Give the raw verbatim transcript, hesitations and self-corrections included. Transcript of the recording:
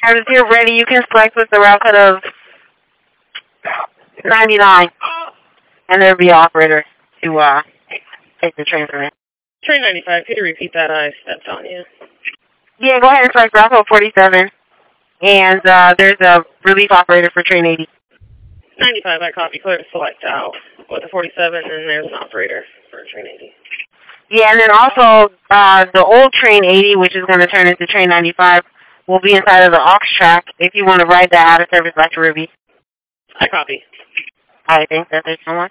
And if you're ready, you can select with the route cut of ninety-nine. And there'll be an operator to uh, take the train from it. Train ninety-five, could you repeat that? I stepped on you. Yeah, go ahead and select route code forty-seven. And uh, there's a relief operator for train eighty. ninety-five, I copy. Clear to select out with the forty-seven, and there's an operator for train eighty. Yeah, and then also uh, the old train eighty, which is going to turn into train ninety-five, will be inside of the aux track if you want to ride that out of service back to Ruby. I copy. I think that there's someone.